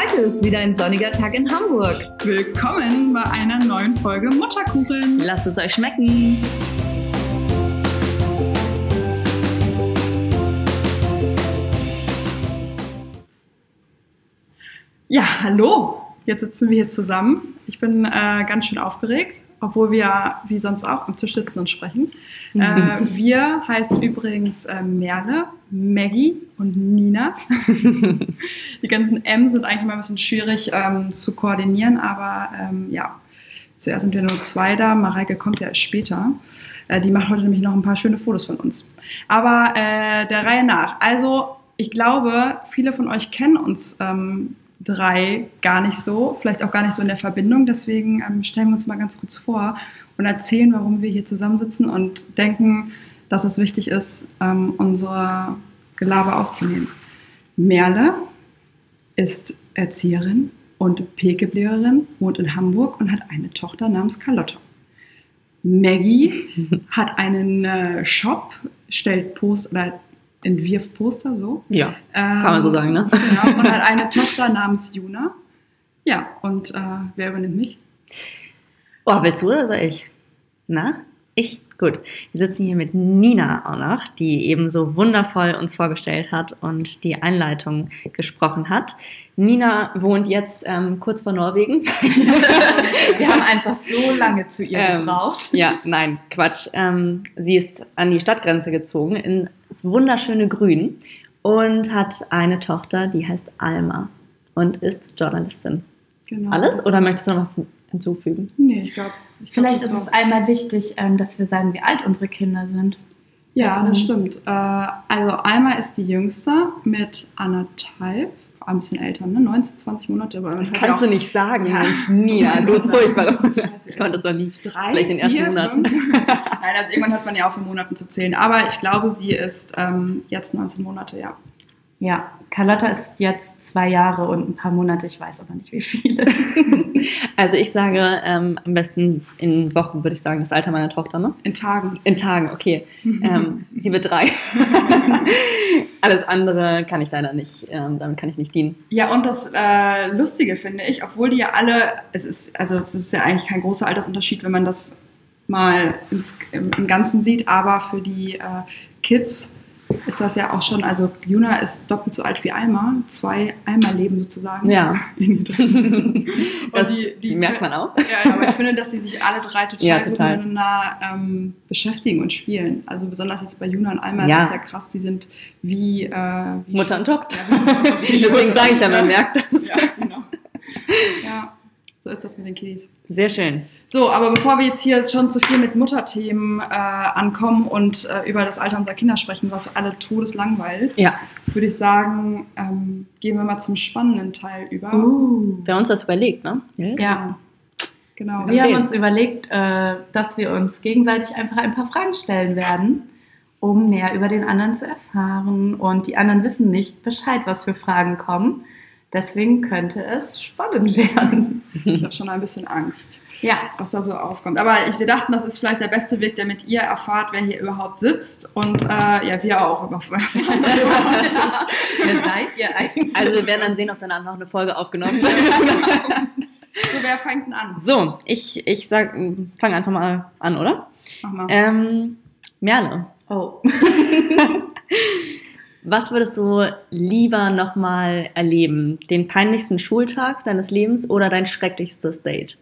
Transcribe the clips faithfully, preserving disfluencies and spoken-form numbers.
Heute ist wieder ein sonniger Tag in Hamburg. Willkommen bei einer neuen Folge Mutterkuchen. Lasst es euch schmecken. Ja, hallo. Jetzt sitzen wir hier zusammen. Ich bin äh, ganz schön aufgeregt, obwohl wir wie sonst auch am Tisch sitzen und sprechen. Mhm. Äh, wir heißen übrigens äh, Merle, Maggie und Nina. Die ganzen M sind eigentlich mal ein bisschen schwierig ähm, zu koordinieren, aber ähm, ja, zuerst sind wir nur zwei da. Mareike kommt ja erst später. Äh, die macht heute nämlich noch ein paar schöne Fotos von uns. Aber äh, der Reihe nach. Also ich glaube, viele von euch kennen uns ähm, drei gar nicht so, vielleicht auch gar nicht so in der Verbindung. Deswegen ähm, stellen wir uns mal ganz kurz vor und erzählen, warum wir hier zusammensitzen und denken, dass es wichtig ist, ähm, unsere Gelaber aufzunehmen. Merle ist Erzieherin und Pkw-Lehrerin, wohnt in Hamburg und hat eine Tochter namens Carlotta. Maggie hat einen äh, Shop, stellt Post oder entwirft Poster, so. Ja, ähm, kann man so sagen, ne? Genau, und hat eine Tochter namens Juna. Ja, und äh, wer übernimmt mich? Oh, willst du oder soll ich? Na, ich? Gut. Wir sitzen hier mit Nina auch noch, die eben so wundervoll uns vorgestellt hat und die Einleitung gesprochen hat. Nina wohnt jetzt ähm, kurz vor Norwegen. Wir haben einfach so lange zu ihr ähm, gebraucht. Ja, nein, Quatsch. Ähm, sie ist an die Stadtgrenze gezogen, ins wunderschöne Grün und hat eine Tochter, die heißt Alma und ist Journalistin. Genau. Alles? Oder möchtest du noch was hinzufügen? Nee, ich glaube... Vielleicht ist es einmal wichtig, dass wir sagen, wie alt unsere Kinder sind. Ja, das stimmt. Also Alma ist die Jüngste mit anderthalb, ein bisschen älter, ne? neunzehn, zwanzig Monate. Aber das kannst du nicht sagen, ja. Mensch, Nina. Du bist furchtbar. Ich konnte das doch nicht. Drei, vielleicht den ersten vier, Monat. Nein, also irgendwann hat man ja auch für Monaten zu zählen. Aber ich glaube, sie ist ähm, jetzt neunzehn Monate, ja. Ja, Carlotta ist jetzt zwei Jahre und ein paar Monate, ich weiß aber nicht, wie viele. Also ich sage ähm, am besten in Wochen, würde ich sagen, das Alter meiner Tochter, ne? In Tagen. In Tagen, okay. ähm, sie wird drei. Alles andere kann ich leider nicht, ähm, damit kann ich nicht dienen. Ja, und das äh, Lustige finde ich, obwohl die ja alle, es ist, also es ist ja eigentlich kein großer Altersunterschied, wenn man das mal ins, im, im Ganzen sieht, aber für die äh, Kids ist das ja auch schon, also Juna ist doppelt so alt wie Alma, zwei Alma-Leben sozusagen. Ja. Das die, die merkt man auch. Ja, aber ich finde, dass die sich alle drei total, ja, gut total. miteinander ähm, beschäftigen und spielen. Also besonders jetzt bei Juna und Alma ja. ist es ja krass, die sind wie, äh, wie Mutter und Tochter. Ja, deswegen sage ich ja, man merkt das. Ja, genau. Ja. So ist das mit den Kiddies. Sehr schön. So, aber bevor wir jetzt hier schon zu viel mit Mutterthemen äh, ankommen und äh, über das Alter unserer Kinder sprechen, was alle todeslangweilt, ja. würde ich sagen, ähm, gehen wir mal zum spannenden Teil über. Uh. Wir haben uns das überlegt, ne? Ja. ja. Genau. Wir haben uns überlegt, äh, dass wir uns gegenseitig einfach ein paar Fragen stellen werden, um mehr über den anderen zu erfahren. Und die anderen wissen nicht Bescheid, was für Fragen kommen. Deswegen könnte es spannend werden. Ich habe schon ein bisschen Angst, ja. was da so aufkommt. Aber ich, wir dachten, das ist vielleicht der beste Weg, damit ihr erfahrt, wer hier überhaupt sitzt. Und äh, ja, wir auch erfahren, wer überhaupt sitzt. Wer seid ihr eigentlich? Also wir werden dann sehen, ob danach noch eine Folge aufgenommen wird. So, wer fängt denn an? So, ich, ich sag, fange einfach mal an, oder? Mach mal. Ähm, Merle. Oh. Was würdest du lieber nochmal erleben? Den peinlichsten Schultag deines Lebens oder dein schrecklichstes Date?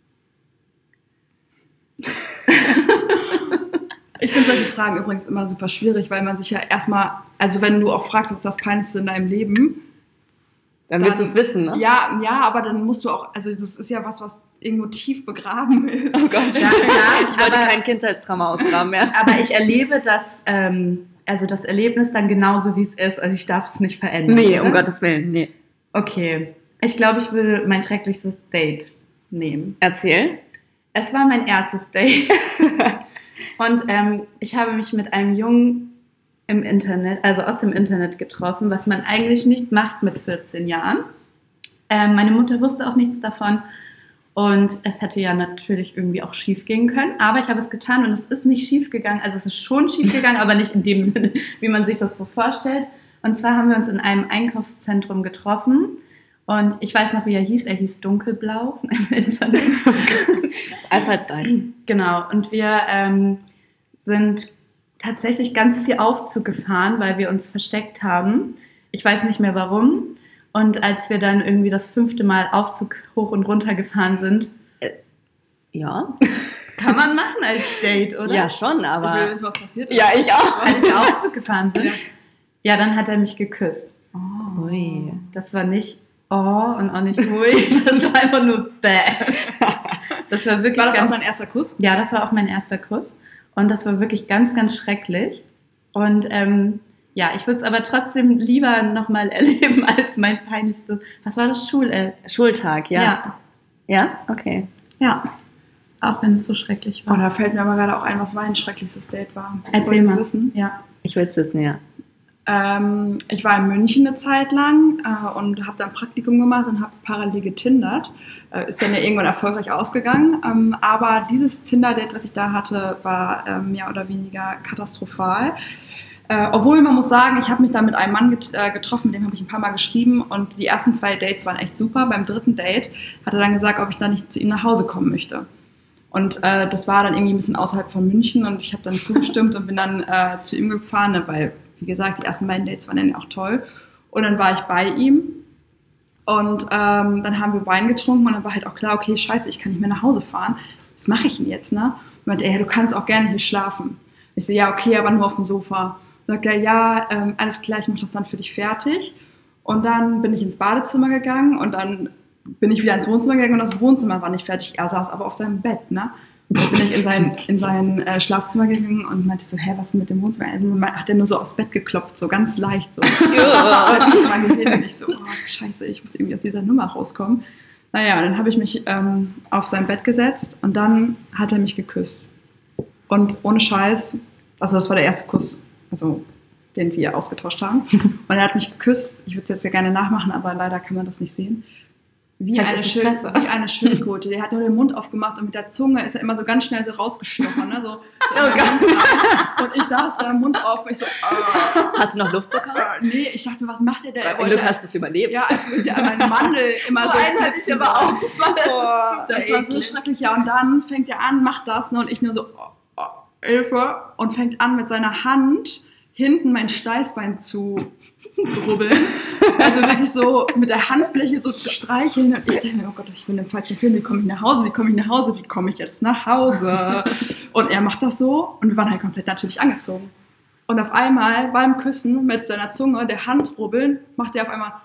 Ich finde solche Fragen übrigens immer super schwierig, weil man sich ja erstmal, also wenn du auch fragst, was ist das Peinlichste in deinem Leben, dann, dann willst du es wissen, ne? Ja, ja, aber dann musst du auch, also das ist ja was, was irgendwo tief begraben ist. Oh Gott, ja, klar. Ich wollte kein Kindheitstrauma ausgraben mehr. Aber ich erlebe das, ähm, also das Erlebnis dann genauso, wie es ist. Also ich darf es nicht verändern. Nee, oder? Um Gottes Willen, nee. Okay, ich glaube, ich würde mein schrecklichstes Date nehmen. Erzähl. Es war mein erstes Date. Und ähm, ich habe mich mit einem Jungen im Internet, also aus dem Internet getroffen, was man eigentlich nicht macht mit vierzehn Jahren. Ähm, meine Mutter wusste auch nichts davon und es hätte ja natürlich irgendwie auch schief gehen können, aber ich habe es getan und es ist nicht schief gegangen, also es ist schon schief gegangen, aber nicht in dem Sinne, wie man sich das so vorstellt. Und zwar haben wir uns in einem Einkaufszentrum getroffen Und ich weiß noch, wie er hieß. Er hieß Dunkelblau im Internet. Das einfallsreich. Genau. Und wir ähm, sind tatsächlich ganz viel Aufzug gefahren, weil wir uns versteckt haben. Ich weiß nicht mehr warum. Und als wir dann irgendwie das fünfte Mal Aufzug hoch und runter gefahren sind, Äh, ja. kann man machen als Date, oder? Ja, schon, Ich aber... will wissen, was passiert ist. Ja, ich auch. Als wir Aufzug gefahren sind. Ja. Ja, dann hat er mich geküsst. Oh. Ui. Das war nicht oh und auch nicht hui. Das war einfach nur bäh. Das war wirklich War das auch ganz, dein erster Kuss? ja, das war auch mein erster Kuss. Und das war wirklich ganz, ganz schrecklich. Und ähm, ja, ich würde es aber trotzdem lieber nochmal erleben als mein peinlichstes. Was war das? Schul äh, Schultag, ja. ja. Ja? Okay. Ja. Auch wenn es so schrecklich Oh, war. da fällt mir aber gerade auch ein, was mein schrecklichstes Date war. Erzähl Wollt ihr's mal. wissen? Ja. Ich will es wissen, ja. Ähm, ich war in München eine Zeit lang äh, und habe da ein Praktikum gemacht und habe parallel getindert. Äh, ist dann ja irgendwann erfolgreich ausgegangen. Ähm, aber dieses Tinder-Date, was ich da hatte, war äh, mehr oder weniger katastrophal. Äh, obwohl man muss sagen, ich habe mich da mit einem Mann get äh, getroffen, mit dem habe ich ein paar Mal geschrieben und die ersten zwei Dates waren echt super. Beim dritten Date hat er dann gesagt, ob ich da nicht zu ihm nach Hause kommen möchte. Und äh, das war dann irgendwie ein bisschen außerhalb von München und ich habe dann zugestimmt und bin dann äh, zu ihm gefahren, ne, weil, wie gesagt, die ersten beiden Dates waren dann ja auch toll. Und dann war ich bei ihm und ähm, dann haben wir Wein getrunken und dann war halt auch klar, okay, scheiße, ich kann nicht mehr nach Hause fahren. Was mache ich denn jetzt, ne? Und meinte er, ja, du kannst auch gerne hier schlafen. Ich so, ja, okay, aber nur auf dem Sofa. Sagt er, ja, ähm, alles klar, ich mache das dann für dich fertig. Und dann bin ich ins Badezimmer gegangen und dann bin ich wieder ins Wohnzimmer gegangen und das Wohnzimmer war nicht fertig. Er saß aber auf seinem Bett, ne? Und dann bin ich in sein, in sein äh, Schlafzimmer gegangen und meinte so, hä, was ist denn mit dem Wohnzimmer? Also, hat er nur so aufs Bett geklopft, so ganz leicht, so. Ja. Ich mal gesehen und ich so, oh, scheiße, ich muss irgendwie aus dieser Nummer rauskommen. Naja, und dann habe ich mich ähm, auf sein Bett gesetzt und dann hat er mich geküsst. Und ohne Scheiß, also das war der erste Kuss, also den wir ausgetauscht haben. Und er hat mich geküsst. Ich würde es jetzt ja gerne nachmachen, aber leider kann man das nicht sehen. Wie Vielleicht eine, ist es Schild, besser. wie eine Schildkröte. Der hat nur den Mund aufgemacht und mit der Zunge ist er immer so ganz schnell so rausgestochen. Ne? So, so Oh Gott. und ich saß da, Mund auf und ich so, äh, Hast du noch Luft bekommen? äh, nee, ich dachte mir, was macht der da? Er Zum wollte- Glück hast du es überlebt. Ja, als würde ich an meinen Mandel immer so flipsen. Boah, Das war so schrecklich, ja. Und dann fängt er an, macht das, ne, und ich nur so, oh, oh, Hilfe, und fängt an mit seiner Hand hinten mein Steißbein zu rubbeln. Also wirklich so mit der Handfläche so zu streicheln. Und ich dachte mir, oh Gott, ich bin im falschen Film, wie komme ich nach Hause, wie komme ich nach Hause, wie komme ich jetzt nach Hause? Und er macht das so und wir waren halt komplett natürlich angezogen. Und auf einmal beim Küssen mit seiner Zunge, der Hand rubbeln, macht er auf einmal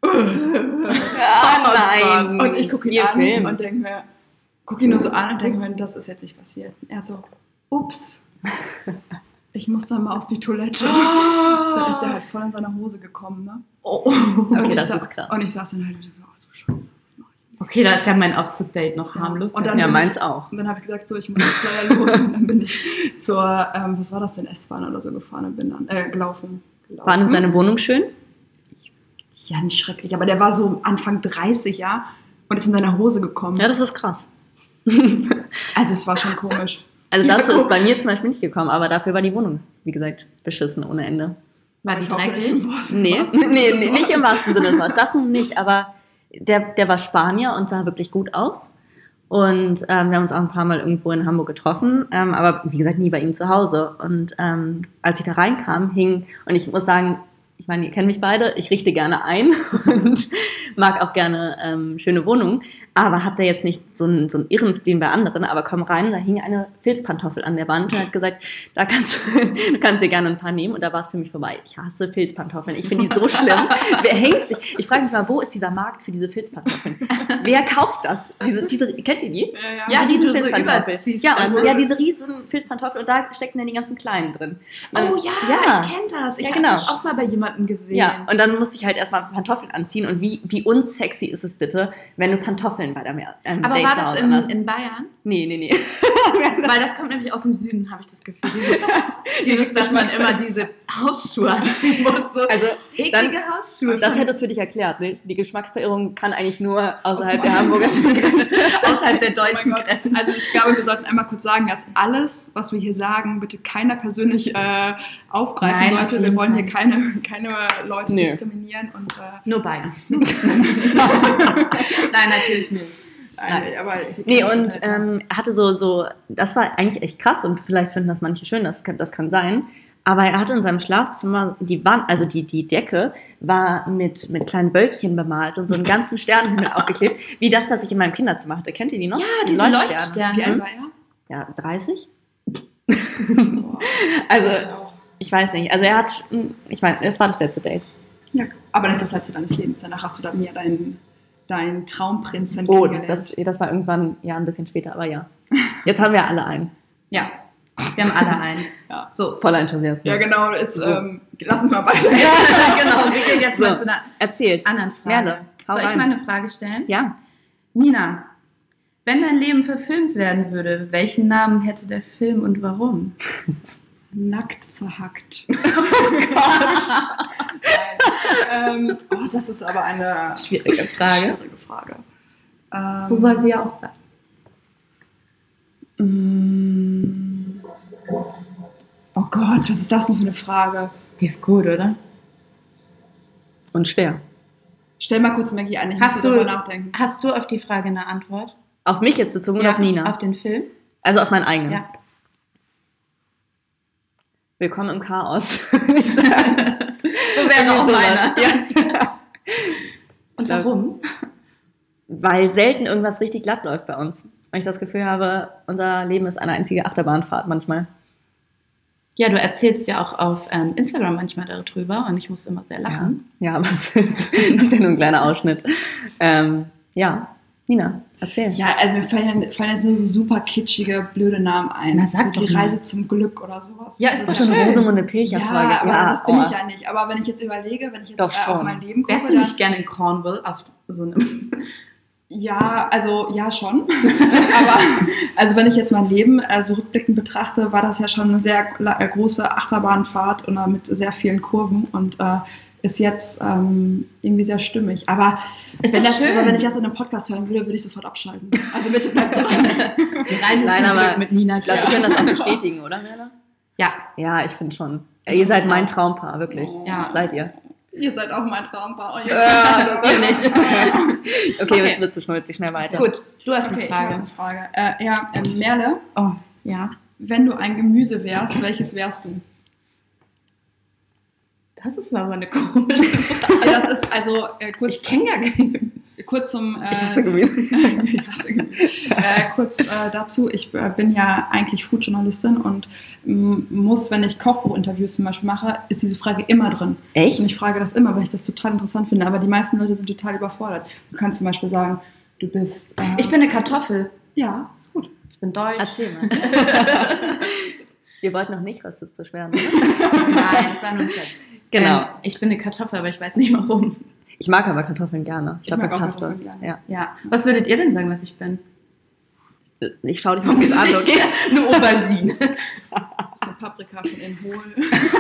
Ah, nein. und ich gucke ihn Ihr an Film. und denke mir, gucke ihn nur so an und denke mir, das ist jetzt nicht passiert. Und er so, ups, ich muss da mal auf die Toilette. Dann ist er halt voll in seiner Hose gekommen, ne? Oh. Und Okay, ich das sa- ist krass. Und ich saß dann halt und dachte, ach so Scheiße, was mache ich? Okay, da ist ja mein Aufzug-Date noch harmlos. Und dann Ja, bin meins ich, auch. Und dann habe ich gesagt, so, ich muss jetzt leider los. Und dann bin ich zur, ähm, was war das denn, S-Bahn oder so gefahren und bin dann, äh, gelaufen. gelaufen. War denn seine Wohnung schön? Ja, nicht schrecklich, aber der war so Anfang dreißig, ja, und ist in seiner Hose gekommen. Ja, das ist krass. Also es war schon komisch. Also Ja, dazu guck. ist bei mir zum Beispiel nicht gekommen, aber dafür war die Wohnung, wie gesagt, beschissen ohne Ende. War die Ich hoffe nicht dreckig? im wahrsten- Nee, wahrsten Sinne nee, des nee, nicht im Wortes. wahrsten Sinne des Wortes. Das nun nicht, aber der, der war Spanier und sah wirklich gut aus. Und ähm, wir haben uns auch ein paar Mal irgendwo in Hamburg getroffen, ähm, aber wie gesagt, nie bei ihm zu Hause. Und ähm, als ich da reinkam, hing, und ich muss sagen, ich meine, ihr kennt mich beide, ich richte gerne ein und mag auch gerne ähm, schöne Wohnungen, aber hab da jetzt nicht so einen, so einen irren Spleen bei anderen, aber komm rein und da hing eine Filzpantoffel an der Wand und hat gesagt, da kannst du kannst dir gerne ein paar nehmen, und da war es für mich vorbei. Ich hasse Filzpantoffeln, ich finde die so schlimm. Wer hängt sich? Ich frage mich mal, wo ist dieser Markt für diese Filzpantoffeln? Wer kauft das? Diese, diese, kennt ihr die? Ja, Ja, diese die du so Filzpantoffel. überziehst Ja, dann, und, ne? ja, diese riesen Filzpantoffel, und da stecken dann die ganzen kleinen drin. Und, Oh ja, ja. ich kenne das. Ich Ja, habe genau. das auch mal bei jemandem gesehen. Ja, und dann musste ich halt erstmal Pantoffeln anziehen, und wie, wie unsexy ist es bitte, wenn du Pantoffeln bei deinem ähm, Aber Date war zu das Hause in, hast. in Bayern? Nee, nee, nee. Weil das kommt nämlich aus dem Süden, habe ich das Gefühl. Dieses, dieses dass man immer diese Hausschuhe anziehen muss. So Also, eklige dann, Hausschuhe. das Schon hätte es für dich erklärt, ne? Die Geschmacksverirrung kann eigentlich nur außerhalb der Hamburger Grenze. außerhalb der Oh mein deutschen Gott. Grenzen. Also ich glaube, wir sollten einmal kurz sagen, dass alles, was wir hier sagen, bitte keiner persönlich äh, aufgreifen Nein, auf sollte. Wir jeden wollen Fall. hier keine, keine Leute Nö. diskriminieren. Und, äh, Nur Bayern. Nein, natürlich nicht. Nein, aber Nee, und ähm, er hatte so, so, das war eigentlich echt krass und vielleicht finden das manche schön, das kann, das kann sein. Aber er hatte in seinem Schlafzimmer die Wand, also die, die Decke war mit, mit kleinen Wölkchen bemalt und so einen ganzen Sternenhimmel aufgeklebt, wie das, was ich in meinem Kinderzimmer hatte. Kennt ihr die noch? Ja, Die diese Leuchtsterne. wie alt Mhm. war er? Ja, dreißig? Also, ich weiß nicht. Also er hat, ich meine, es war das letzte Date. Ja, aber nicht das letzte deines Lebens. Danach hast du dann mir deinen dein Traumprinzen Oh, kennengelernt. das, das war irgendwann, ja, ein bisschen später, aber ja. Jetzt haben wir alle einen. Ja, wir haben alle einen. Ja. So. Voller Enthusiasmus. Ja, genau. Jetzt, So. ähm, lass uns mal weiter. genau, wir gehen jetzt So. mal zu einer Erzählt. anderen Frage. Merle, hau Soll ich rein. mal eine Frage stellen? Ja. Nina, wenn dein Leben verfilmt werden würde, welchen Namen hätte der Film und warum? Nackt zerhackt. Oh ähm, oh, das ist aber eine Schwierige Frage. schwierige Frage. Ähm, So soll sie ja auch sein. mm, oh Gott, was ist das denn für eine Frage? Die ist gut, oder? Und schwer. Stell mal kurz Maggie ein, ich Hast muss du- darüber nachdenken. Hast du auf die Frage eine Antwort? Auf mich jetzt bezogen oder auf Nina? Auf den Film? Also auf meinen eigenen. Ja. Willkommen im Chaos. würde ich sagen. So wäre auch Sowas. meiner. Ja. Und Glaub- warum? Weil selten irgendwas richtig glatt läuft bei uns. Weil ich das Gefühl habe, unser Leben ist eine einzige Achterbahnfahrt manchmal. Ja, du erzählst ja auch auf ähm, Instagram manchmal darüber und ich muss immer sehr lachen. Ja, aber es ist, das ist ja nur ein kleiner Ausschnitt. Ähm, ja, Nina, erzähl. Ja, also mir fallen, fallen jetzt nur so super kitschige, blöde Namen ein. Na, sag so die doch mal. Reise zum Glück oder sowas. Ja, ist Was das für eine schön. Rosamunde Ja, Pilcher-Folge. aber das bin oh. ich ja nicht. Aber wenn ich jetzt überlege, wenn ich jetzt Doch äh, auf schon. mein Leben gucke, Wärst du dann, nicht gerne in Cornwall auf so einem... ja, also ja schon. Aber also wenn ich jetzt mein Leben äh, so rückblickend betrachte, war das ja schon eine sehr la- äh, große Achterbahnfahrt und äh, mit sehr vielen Kurven und äh, ist jetzt ähm, irgendwie sehr stimmig. Aber, Ist wenn doch das, schön. aber wenn ich jetzt in einem Podcast hören würde, würde ich sofort abschalten. Also bitte bleibt dran. Die Reise Nein, zum aber Glück mit Nina Ich glaube, wir können das auch bestätigen, oder, Merle? Ja, Ja, ich finde schon. Ja, ihr seid mein Traumpaar, wirklich. Ja. Seid ihr. Ihr seid auch mein Traumpaar. Oh, ihr Ja, wir nicht. Okay, Okay. jetzt wird es schnulzig, schnell weiter. Gut, du hast Okay, eine ich habe Frage. eine Frage. Äh, ja, ähm, Merle, Oh, ja. wenn du ein Gemüse wärst, welches wärst du? Das ist aber eine komische Frage. Ja, das ist also äh, kurz, Ich kenne ja keinen. kurz zum äh, Ich hasse Gemüse. ich hasse Gemüse. äh, kurz äh, dazu, ich äh, bin ja eigentlich Foodjournalistin und m, muss, wenn ich Kochbuchinterviews zum Beispiel mache, ist diese Frage immer drin. Echt? Und ich frage das immer, weil ich das total interessant finde, aber die meisten Leute sind total überfordert. Du kannst zum Beispiel sagen, du bist... Äh, Ich bin eine Kartoffel. Ja, ist gut. Ich bin deutsch. Erzähl mal. Wir wollten noch nicht rassistisch werden, oder? Nein, das war nur ein Scherz. Genau. Ähm, ich bin eine Kartoffel, aber ich weiß nicht warum. Ich mag aber Kartoffeln gerne. Ich Ich glaube, mag da auch passt das. Kartoffeln Ja. Ja. Was würdet ihr denn sagen, was ich bin? Ich schaue dich mal kurz an, okay? Eine Aubergine. Du bist eine Paprika von innen hohl.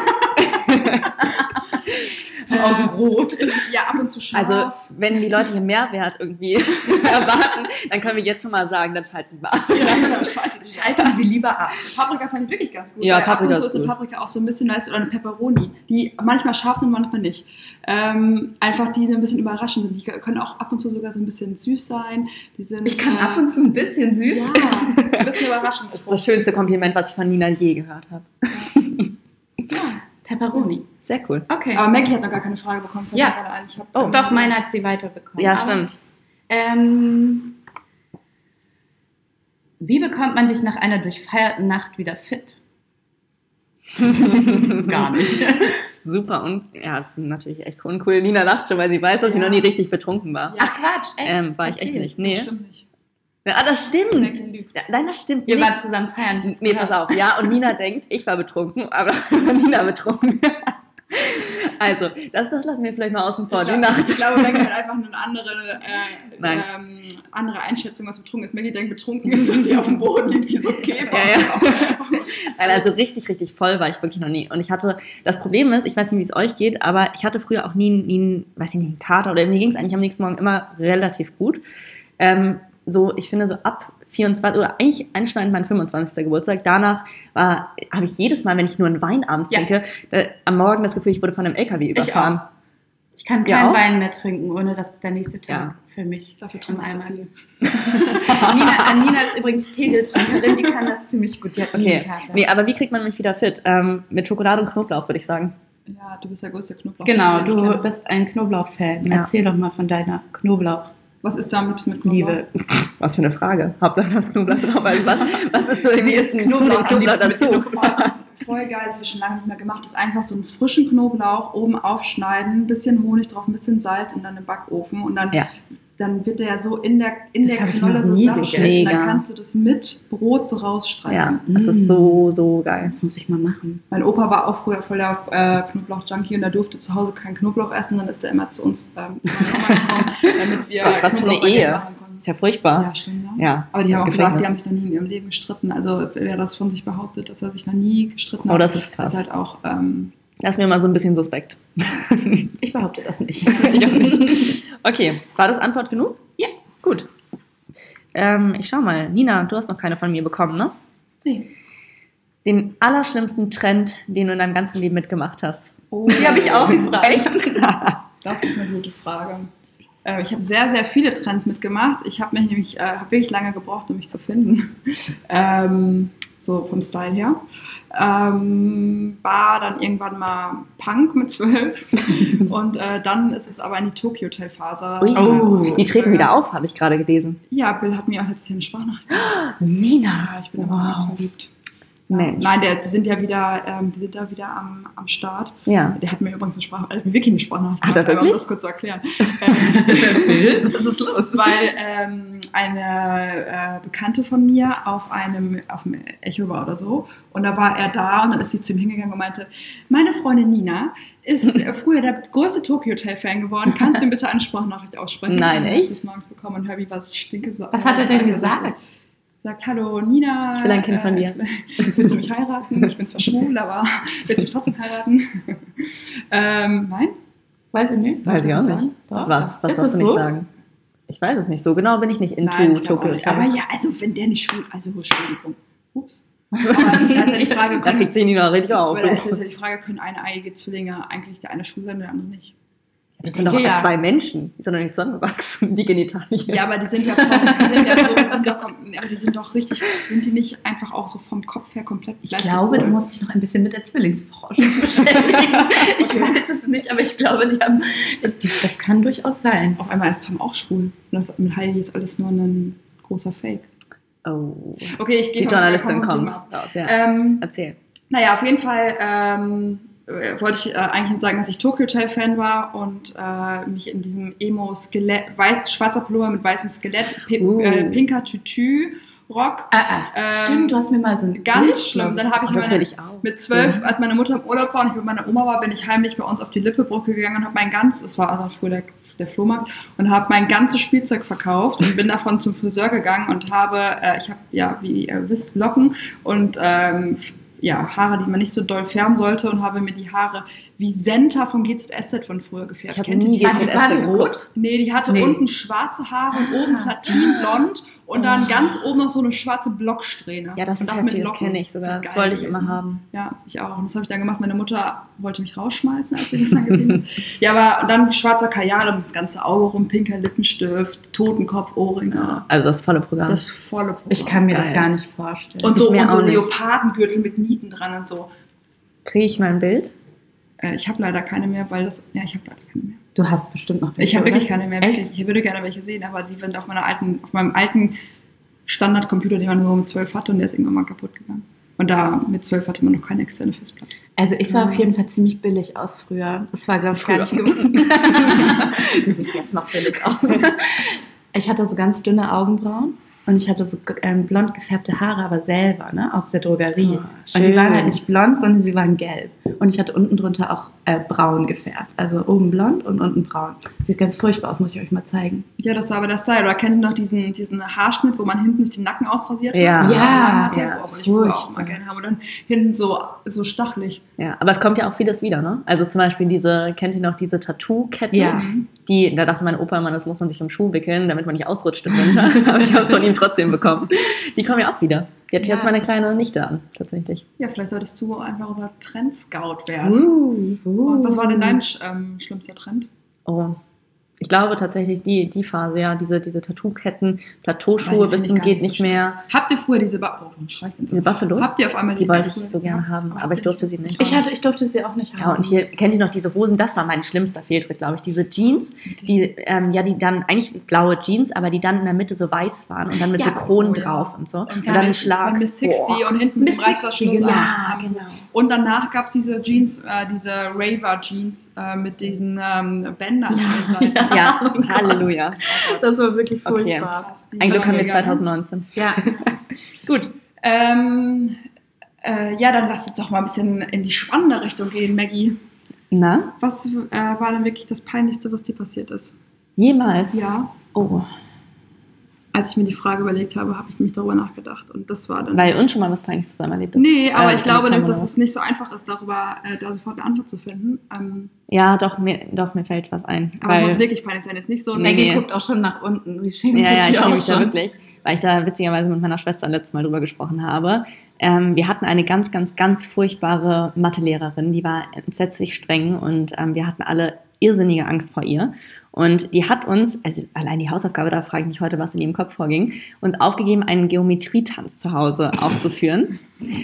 Aus dem Brot. Ja, ab und zu scharf. Also, wenn die Leute hier Mehrwert irgendwie erwarten, dann können wir jetzt schon mal sagen, dann schalten wir ab. ja, genau, schalte dich ab. Schalten Sie lieber ab. Paprika fand ich wirklich ganz gut. Ja, weil Paprika ab und zu ist ist eine gut. Paprika auch so ein bisschen, weißt du, oder eine Pepperoni, die manchmal scharf sind, manchmal nicht. Ähm, einfach die ein bisschen überraschend sind. Die können auch ab und zu sogar so ein bisschen süß sein. Die sind, Ich kann äh, ab und zu ein bisschen süß sein. ja, ein bisschen Das ist Überraschungsfrucht. das schönste Kompliment, was ich von Nina je gehört habe. Pepperoni. Sehr cool. Okay. Aber Maggie hat noch gar keine Frage bekommen. fällt Ja. mir gerade ein. Ich hab, Oh, ähm, Doch, meine hat sie weiterbekommen. Ja, Aber, stimmt. Ähm, wie bekommt man dich nach einer durchfeierten Nacht wieder fit? Gar nicht. Super und ja, es ist natürlich echt uncool. Nina lacht schon, weil sie weiß, dass sie Ja. noch nie richtig betrunken war. Ja. Ach Quatsch, echt? Ähm, war ich echt Erzähl. nicht. Nee. Das stimmt nicht. Ja, ah, das stimmt. Maggie lügt. Ja, nein, das stimmt Wir nicht. waren zusammen feiern. ich hab's Nee, gehört. pass auf. Ja, und Nina denkt, ich war betrunken, aber Nina betrunken. Also, das, das lassen wir vielleicht mal außen vor. Ich, Die glaub, Nacht. ich glaube, Maggie hat einfach eine andere, äh, Nein. ähm, andere Einschätzung, was betrunken ist. Maggie denkt, betrunken ist, dass sie auf dem Boden liegt wie so ein Käfer. Ja, ja. Nein, also richtig, richtig voll war ich wirklich noch nie. Und ich hatte, das Problem ist, ich weiß nicht, wie es euch geht, aber ich hatte früher auch nie, nie weiß ich nicht, einen Kater oder mir ging es eigentlich am nächsten Morgen immer relativ gut. Ähm, so, ich finde so ab vierundzwanzig oder eigentlich einschneidend mein fünfundzwanzigster Geburtstag. Danach war, habe ich jedes Mal, wenn ich nur einen Wein abends Ja. trinke, da, am Morgen das Gefühl, ich wurde von einem L K W überfahren. Ich kann Ja, keinen auch? Wein mehr trinken, ohne dass der nächste Tag Ja. für mich Dafür im trinke ich zu Eimer viel. ist. Nina, Nina ist übrigens Pegeltrinkerin, die kann das ziemlich gut. Die hat nie Okay, einen Kater. nee, aber wie kriegt man mich wieder fit? Ähm, mit Schokolade und Knoblauch, würde ich sagen. Ja, du bist der größte Knoblauch. Genau, den ich du kenne. bist ein Knoblauch-Fan. Ja. Erzähl doch mal von deiner Knoblauch-Liebe. Was ist da am liebsten mit Knoblauch? Was für eine Frage. Hauptsache das Knoblauch drauf. Also was, was ist so irgendwie ist zu Knoblauch dem am Knoblauch liebsten mit dazu? Voll geil, das habe ich schon lange nicht mehr gemacht. Das ist einfach so einen frischen Knoblauch oben aufschneiden, ein bisschen Honig drauf, ein bisschen Salz und dann im Backofen. Und dann, Ja. dann wird der ja so in der, in Das der hab ich Knolle noch so nie satt gegessen. geschnitten. Mega. Dann kannst du das mit Brot so rausstreichen. Ja, das ist so, so geil. Das muss ich mal machen. Mein Opa war auch früher voll der äh, Knoblauch-Junkie und der durfte zu Hause keinen Knoblauch essen. Dann ist er immer zu uns ähm, zu meiner Oma gekommen, damit wir Was für eine Knoblauch bei denen Ehe. machen konnten. Ist ja furchtbar. Ja, schlimm, ja. Ja, Aber die haben auch Gefängnis. gesagt, die haben sich noch nie in ihrem Leben gestritten. Also wer das von sich behauptet, dass er sich noch nie gestritten Oh, hat, das ist krass. ist halt auch... Ähm, Das ist mir mal so ein bisschen suspekt. Ich behaupte das nicht. Ich auch nicht. Okay, war das Antwort genug? Ja. Gut. Ähm, ich schau mal. Nina, du hast noch keine von mir bekommen, ne? nee. Den allerschlimmsten Trend, den du in deinem ganzen Leben mitgemacht hast. Oh, Die habe ich auch gefragt. Echt? das ist eine gute Frage. Äh, ich habe sehr, sehr viele Trends mitgemacht. Ich habe mich nämlich, äh, habe wirklich lange gebraucht, um mich zu finden. ähm, so vom Style her. Ähm, war dann irgendwann mal Punk mit zwölf und äh, dann ist es aber in die Tokyo Hotel Phase. Ui. Oh. Die treten wieder auf, habe ich gerade gelesen. Ja, Bill hat mir auch letztes Jahr eine Sprachnachricht gemacht. Nina. Ja, ich bin aber Wow. ganz verliebt. Mensch. Nein, der, die sind ja wieder, ähm, die sind da wieder am, am Start. Ja. Der hat mir übrigens eine Sprache, äh, wirklich eine Sprachnachricht Hat er gemacht, aber wirklich? um das kurz zu erklären. Ähm, Was ist los? weil ähm, eine äh, Bekannte von mir auf einem, auf dem Echo war oder so und da war er da und dann ist sie zu ihm hingegangen und meinte, meine Freundin Nina ist äh, früher der größte Tokyo Hotel Fan geworden, kannst du ihm bitte eine Sprachnachricht aussprechen? Nein, Und echt? ich habe das morgens bekommen und Herbie war stinke Was hat er denn gesagt? Sagt, hallo Nina. Ich will ein Kind von dir. Äh, willst du mich heiraten? Ich bin zwar schwul, aber willst du mich trotzdem heiraten? ähm, nein? Weiß ich nicht. Weiß ich auch das nicht. sagen? Doch. Was? Was Ist darfst es du nicht so? sagen? Ich weiß es nicht. So genau bin ich nicht into Nein, ich glaub Tokyo auch nicht. Hotel. Aber ja, also wenn der nicht schwul, also Entschuldigung. Ups. Aber da ist ja die Frage, Da können, kriegt sie Nina richtig auf. aber da ist jetzt ja die Frage, können eineeiige Zwillinge eigentlich der eine schwul sein und der andere nicht? Das sind doch denke, ja. zwei Menschen. Die sind doch nicht zusammengewachsen, die Genitalien. Ja, aber die sind ja, vom, die sind ja so, sind doch, aber die sind doch richtig, sind die nicht einfach auch so vom Kopf her komplett Ich gleich glaube, du gepolt? musst dich noch ein bisschen mit der Zwillingsforschung beschäftigen. Ich Okay. weiß es nicht, aber ich glaube, die haben, das kann durchaus sein. Auf einmal ist Tom auch schwul. Und das mit Heidi ist alles nur ein großer Fake. Oh. Okay, ich gehe Die von- Journalistin vom kommt Thema ab. raus. Ja. Ähm, Erzähl. Naja, auf jeden Fall ähm, äh, wollte ich äh, eigentlich nur sagen, dass ich Tokyo Hotel Fan war und äh, mich in diesem Emo-Skelett, weiß, schwarzer Pullover mit weißem Skelett, pi Uh. äh, pinker Tütü, Rock. Ah, ah. Ähm, Stimmt, du hast mir mal so ein Ganz Bild schlimm. Dann habe ich Oh, das meine, will ich auch. mit zwölf, Ja. als meine Mutter im Urlaub war und ich mit meiner Oma war, bin ich heimlich bei uns auf die Lippebrücke gegangen und habe mein ganz, es war also früher der, der Flohmarkt, und habe mein ganzes Spielzeug verkauft und bin davon zum Friseur gegangen und habe, äh, ich habe ja, wie ihr wisst, Locken und ähm, ja, Haare, die man nicht so doll färben sollte und habe mir die Haare wie Senta von G Z S Z von früher gefärbt. Ich habe Kennt ihr nie die? G Waren Z die S beide geguckt. Nee, die hatte Nee. unten schwarze Haare und oben Ah. platinblond und dann Ah. ganz oben noch so eine schwarze Blocksträhne. Ja, das und ist mit heftig, das Locken. kenne ich sogar. Das Geil wollte ich gewesen. immer haben. Ja, ich auch. Und das habe ich dann gemacht. Meine Mutter wollte mich rausschmeißen, als sie das dann gesehen hat. Ja, aber und dann schwarzer Kajal um das ganze Auge rum, pinker Lippenstift, Totenkopf, Ohrringe. Also das volle Programm. Das volle Programm. Ich kann mir Geil. das gar nicht vorstellen. Und so, Ich mir und so auch nicht. Leopardengürtel mit Nieten dran und so. Kriege ich mal ein Bild? Äh, ich habe leider keine mehr, weil das. Ja, ich habe leider keine mehr. du hast bestimmt noch Ich habe oder? wirklich keine mehr. Echt? Wirklich. Ich würde gerne welche sehen, aber die sind auf meiner alten, auf meinem alten Standardcomputer, den man nur mit zwölf hatte und der ist irgendwann mal kaputt gegangen. Und da mit zwölf hatte man noch keine externe Festplatte. Also ich sah auf jeden Fall ziemlich billig aus früher. Das war, glaube ich, gar nicht Früher. gewöhnt. Du siehst jetzt noch billig aus. Ich hatte so ganz dünne Augenbrauen und ich hatte so ähm, blond gefärbte Haare, aber selber, ne, aus der Drogerie. Oh, und die schön. waren halt nicht blond, sondern sie waren gelb. und ich hatte unten drunter auch äh, braun gefärbt. Also oben blond und unten braun. Sieht ganz furchtbar aus, muss ich euch mal zeigen. Ja, das war aber der Style. Oder kennt ihr noch diesen, diesen Haarschnitt, wo man hinten nicht den Nacken ausrasiert hat? Ja. Und Ja, dann hatte, ja, boah, wollte ich früher auch furchtbar. mal gerne haben. Und dann hinten so, so stachelig. Ja, aber es kommt ja auch vieles wieder, ne? Also zum Beispiel diese, kennt ihr noch diese Tattoo-Ketten? Ja. Die, da dachte mein Opa immer, das muss man sich um Schuh wickeln, damit man nicht ausrutscht im Winter. Aber ich habe es von ihm trotzdem bekommen. Die kommen ja auch wieder. Die hat Ja. jetzt meine kleine Nichte an, tatsächlich. Ja, vielleicht solltest du einfach unser Trendscout werden. Uh, uh. Und was war denn dein ähm, schlimmster Trend? Oh. Ich glaube tatsächlich die, die Phase, ja, diese, diese Tattoo-Ketten, Aber Plateauschuhe die bis finde zum ich gar geht nicht so nicht mehr. Habt ihr früher diese, ba oh, warum schreit denn so? Diese Buffalos, Habt ihr auf einmal die, die wollte ich früher so gerne gehabt? haben, habt aber ich ihr durfte die? sie nicht. Ich, hatte, ich durfte sie auch nicht haben. Ja, und hier kennt ihr noch diese Hosen, das war mein schlimmster Fehltritt, glaube ich. Diese Jeans, die, ähm, ja, die dann, eigentlich blaue Jeans, aber die dann in der Mitte so weiß waren und dann mit Ja, so Kronen oh ja. drauf und so. Und, Und dann ein Schlag. Von Miss Sixty Boah. und hinten mit dem Miss Reißverschluss. Sixty, am- genau, genau. Und danach gab es diese Jeans, äh, diese Raver-Jeans äh, mit diesen ähm, Bändern an den Seiten. Ja, Oh mein Gott. Halleluja. Das war wirklich Okay. furchtbar. Krass, die Ein Glück haben wir Neunziger. zwanzig neunzehn. Ja. Gut. Ähm, äh, ja, dann lass uns doch mal ein bisschen in die spannende Richtung gehen, Maggie. Na, Was äh, war denn wirklich das Peinlichste, was dir passiert ist? jemals? Ja, Oh, als ich mir die Frage überlegt habe, habe ich mich darüber nachgedacht. Und das war dann... weil uns schon mal was Peinliches zusammen erlebt ist. Nee, aber Äh, ich glaube kann nämlich, man dass auch. es nicht so einfach ist, darüber äh, da sofort eine Antwort zu finden. Ähm, Ja, doch, mir, doch, mir fällt was ein. aber es weil, muss wirklich peinlich sein. Jetzt nicht so... Nee, Maggie nee. guckt auch schon nach unten. Sie schämt ja, sich ja, ich auch schäme mich da schon. wirklich, weil ich da witzigerweise mit meiner Schwester letztes Mal drüber gesprochen habe. Ähm, wir hatten eine ganz, ganz, ganz furchtbare Mathelehrerin, die war entsetzlich streng und ähm, wir hatten alle irrsinnige Angst vor ihr. Und die hat uns, also allein die Hausaufgabe, da frage ich mich heute, was in ihrem Kopf vorging, uns aufgegeben, einen Geometrietanz zu Hause aufzuführen.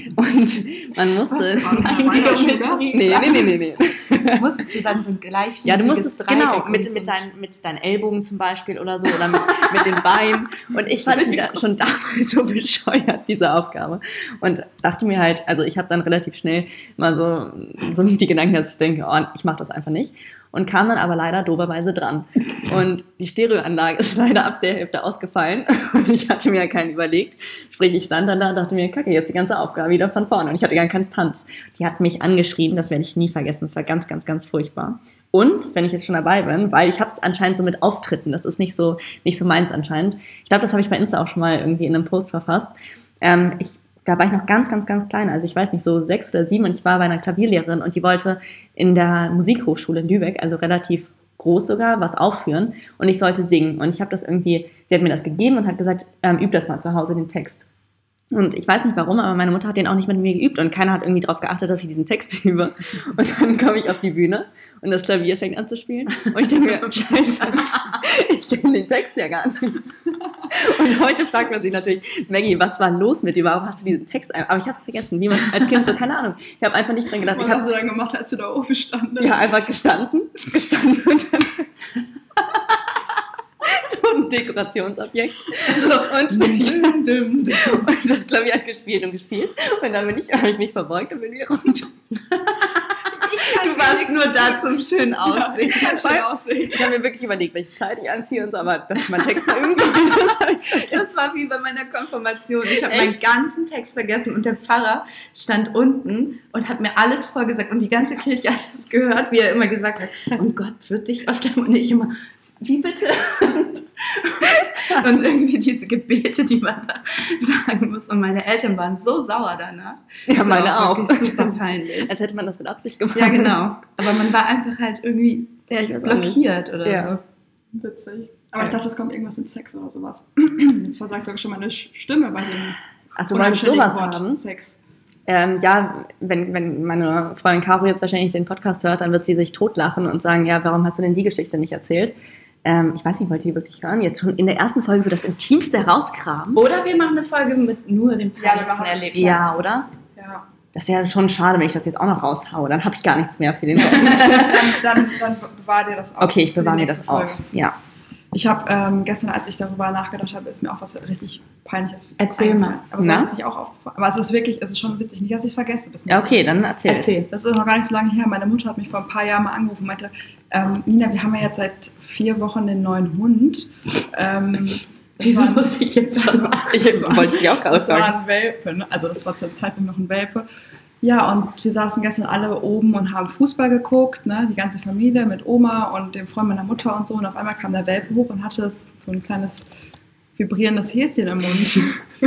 Und man musste... Ein Geometrie- Nee, nee, nee, nee, nee. Musstest du dann so ein gleichschnittiges Ja, du musstest, Dreieck genau, und mit, so. mit, dein, mit deinen Ellbogen zum Beispiel oder so, oder mit, mit den Beinen. Und ich fand die da schon damals so bescheuert, diese Aufgabe. Und dachte mir halt, also ich habe dann relativ schnell mal so, so die Gedanken, dass ich denke, oh, ich mache das einfach nicht. Und kam dann aber leider doberweise dran. Und die Stereoanlage ist leider ab der Hälfte ausgefallen. Und ich hatte mir ja keinen überlegt. Sprich, ich stand dann da und dachte mir, kacke, jetzt die ganze Aufgabe wieder von vorne. Und ich hatte gar keinen Tanz. Die hat mich angeschrien, das werde ich nie vergessen. Das war ganz, ganz, ganz furchtbar. Und, wenn ich jetzt schon dabei bin, weil ich habe es anscheinend so mit Auftritten, das ist nicht so, nicht so meins anscheinend. Ich glaube, das habe ich bei Insta auch schon mal irgendwie in einem Post verfasst. Ähm, ich Da war ich noch ganz, ganz, ganz klein. Also ich weiß nicht, so sechs oder sieben und ich war bei einer Klavierlehrerin und die wollte in der Musikhochschule in Lübeck, also relativ groß sogar, was aufführen und ich sollte singen. Und ich habe das irgendwie, sie hat mir das gegeben und hat gesagt, ähm, üb das mal zu Hause, den Text. Und ich weiß nicht warum, aber meine Mutter hat den auch nicht mit mir geübt und keiner hat irgendwie darauf geachtet, dass ich diesen Text übe. Und dann komme ich auf die Bühne und das Klavier fängt an zu spielen und ich denke mir, scheiße, ich kenne den Text ja gar nicht. Und heute fragt man sich natürlich, Maggie, was war los mit dir? Warum hast du diesen Text? Aber ich habe es vergessen, wie man als Kind so, keine Ahnung. Ich habe einfach nicht dran gedacht. Was Ich habe hast du dann gemacht, als du da oben standest? ja einfach gestanden, gestanden und dann so ein Dekorationsobjekt. So, und, und das Klavier hat gespielt und gespielt. Und dann bin ich, habe ich mich verbeugt und bin wieder runter. Du warst nur da zum schönen Aussehen. Ja, kann schön aussehen. Ich habe mir wirklich überlegt, welches Kleid ich anziehe und so, aber dass ich meinen Text mal üben soll, das habe ich vergessen. Das war wie bei meiner Konfirmation. Ich habe Echt? meinen ganzen Text vergessen und der Pfarrer stand unten und hat mir alles vorgesagt und die ganze Kirche hat das gehört, wie er immer gesagt hat, und Gott wird dich öfter und ich immer, wie bitte? Und, und irgendwie diese Gebete, die man da sagen muss. Und meine Eltern waren so sauer danach. Ja, Das meine war auch. wirklich super peinlich. Als hätte man das mit Absicht gemacht. Ja, genau. Aber man war einfach halt irgendwie Ja, ich weiß auch nicht. blockiert oder Ja. Witzig. Aber ich dachte, es kommt irgendwas mit Sex oder sowas. Jetzt versagt doch schon meine Sch- Stimme bei dem Ach, du wolltest unanständigen sowas Wort haben? Sex. Ähm, ja, wenn, wenn meine Freundin Caro jetzt wahrscheinlich den Podcast hört, dann wird sie sich totlachen und sagen, ja, warum hast du denn die Geschichte nicht erzählt? Ähm, ich weiß nicht, wollt ihr die wirklich hören? Jetzt schon in der ersten Folge so das Intimste herauskramen? Oder wir machen eine Folge mit nur dem Ja, wir peinlichsten machen- Erlebnis. Ja, oder? Ja. Das ist ja schon schade, wenn ich das jetzt auch noch raushaue. Dann habe ich gar nichts mehr für den Rest. dann, dann, dann bewahr dir das auf. Okay, ich für die bewahre mir nächste das auf. Folge. Ja. Ich habe ähm, gestern, als ich darüber nachgedacht habe, ist mir auch was richtig Peinliches Erzähl eingefallen. mal. Aber es Na? ist nicht auch aufgefallen. Aber es ist wirklich, es ist schon witzig. Nicht, dass ich es vergesse. Bis Ja, nächstes okay, Mal. dann erzähl. Erzähl. Das ist noch gar nicht so lange her. Meine Mutter hat mich vor ein paar Jahren mal angerufen und meinte, ähm, Nina, wir haben ja jetzt seit vier Wochen den neuen Hund. Ähm, das Wieso war ein- muss ich jetzt das schon war- Ich das war- wollte dich auch gerade Das war fragen. ein Welpe, ne? Also das war zum Zeitpunkt noch ein Welpe. Ja, und wir saßen gestern alle oben und haben Fußball geguckt, ne? Die ganze Familie mit Oma und dem Freund meiner Mutter und so. Und auf einmal kam der Welpe hoch und hatte so ein kleines vibrierendes Häschen im Mund.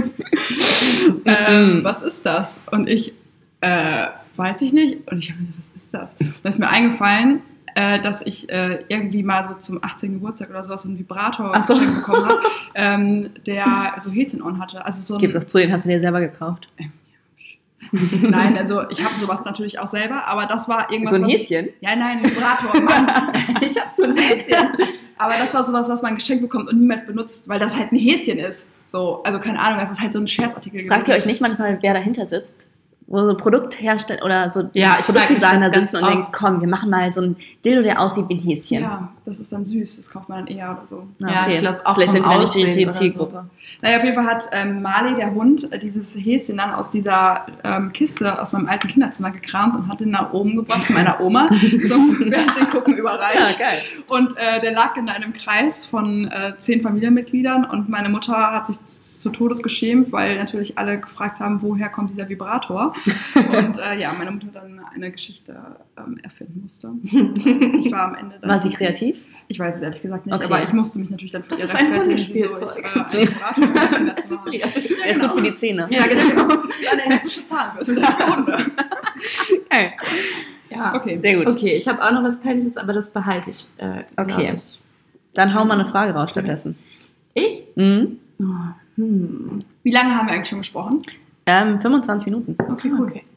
ähm, was ist das? Und ich, äh, weiß ich nicht. Und ich habe mir gedacht, was ist das? Und dann ist mir eingefallen, äh, dass ich äh, irgendwie mal so zum achtzehnten Geburtstag oder sowas so einen Vibrator Ach so. geschenkt bekommen habe, ähm, der so Häschen-On hatte. Also so ein, Gib's auch zu, den hast du dir selber gekauft. Nein, also ich habe sowas natürlich auch selber, aber das war irgendwas. So ein was Häschen? Ich, ja, nein, ein Vibrator. Mann. Ich habe so ein Häschen. Aber das war sowas, was man geschenkt bekommt und niemals benutzt, weil das halt ein Häschen ist. So, also keine Ahnung, das ist halt so ein Scherzartikel. Fragt ihr euch nicht manchmal, wer dahinter sitzt? Wo so Produkthersteller oder so Ja, ich Produktdesigner frag mich das sitzen und ganz denken, komm, wir machen mal so ein Dildo, der aussieht wie ein Häschen. Ja, das ist dann süß, das kauft man dann eher oder so. Na, Ja, ich glaub, auch Vielleicht vom sind wir nicht die Aussehen richtige oder Zielgruppe. Naja, auf jeden Fall hat ähm, Marley, der Hund, äh, dieses Häschen dann aus dieser ähm, Kiste aus meinem alten Kinderzimmer gekramt und hat ihn nach oben gebracht, meiner Oma, zum Fernsehen gucken überreicht. Ja, geil. Und äh, der lag in einem Kreis von äh, zehn Familienmitgliedern und meine Mutter hat sich zu Todes geschämt, weil natürlich alle gefragt haben, woher kommt dieser Vibrator. Und äh, ja, meine Mutter dann eine Geschichte ähm, erfinden musste. Ich war am Ende dann... War sie kreativ? Ich weiß es ehrlich gesagt nicht, Okay. aber ich musste mich natürlich dann für Das ihr ist ein rechtfertigen, wieso ich Hundespielzeug. äh, einen Vibrator im Kinderzimmer habe. Er ist gut für die Zähne. Ja, genau. Eine elektrische Zahnbürste für Hunde. Geil. Ja. Okay. Sehr gut. Okay, ich habe auch noch was Peinliches, aber das behalte ich. Äh, glaub Okay. Ich. Dann hau mal eine Frage raus stattdessen. ich? Mhm. Oh, hm. Wie lange haben wir eigentlich schon gesprochen? Ähm, fünfundzwanzig Minuten. Okay, cool. Okay.